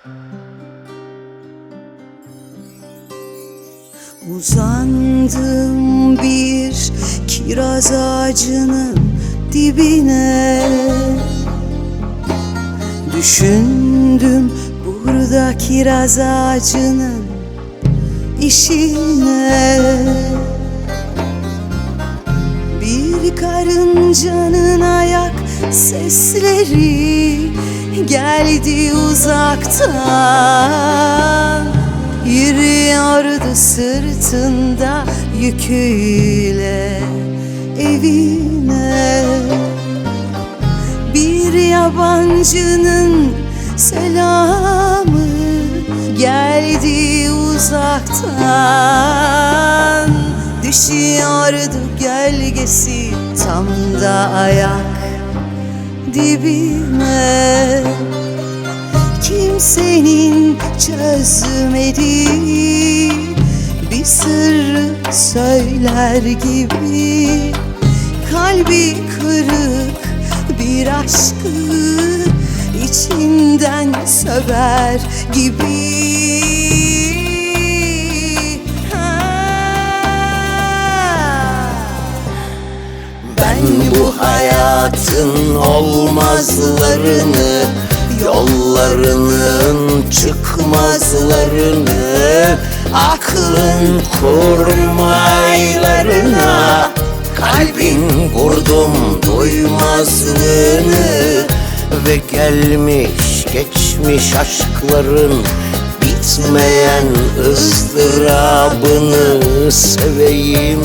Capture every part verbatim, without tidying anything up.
Uzandım bir kiraz ağacının dibine, düşündüm burada kiraz ağacının işine. Bir karıncanın ayak sesleri geldi uzaktan, yürüyordu sırtında yüküyle evine. Bir yabancının selamı geldi uzaktan, düşüyordu gölgesi tam da ayak dibime. Kimsenin çözmediği bir sırrı söyler gibi, kalbi kırık bir aşkı içinden söver gibi. Ben bu hayatın olmazlarını, yollarının çıkmazlarını, aklın kurmaylarına, kalbin vurdum duymazlığını ve gelmiş geçmiş aşkların bitmeyen ızdırabını seveyim.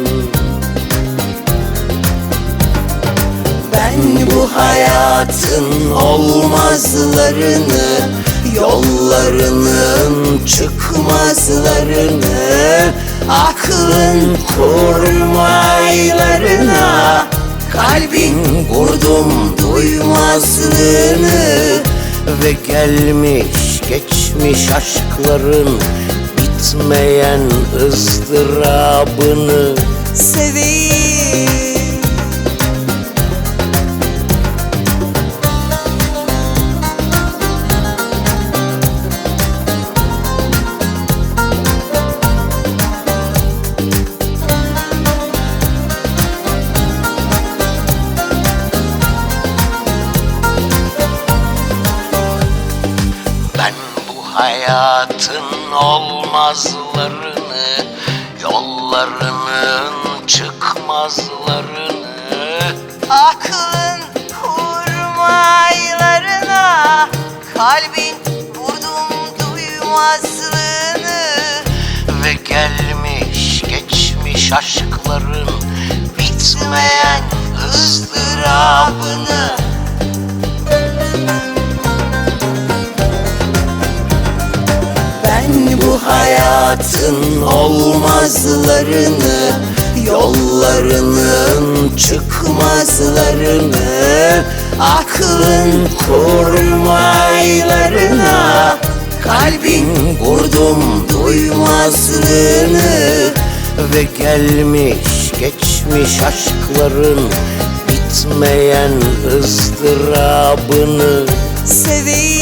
Ben bu hayatın olmazlarını, yollarının çıkmazlarını, aklın kurmaylarına, kalbin vurdum duymazlığını ve gelmiş geçmiş aşkların bitmeyen ızdırabını seveyim. Hayatın olmazlarını, yollarının çıkmazlarını, Aklın kurmaylarına, kalbin vurdum duymazlığını ve gelmiş geçmiş aşkların bitmeyen ızdırabını. Ben bu hayatın olmazlarını, yollarının çıkmazlarını, aklın kurmaylarına, kalbin vurdum duymazlığını ve gelmiş geçmiş aşkların bitmeyen ızdırabını seveyim.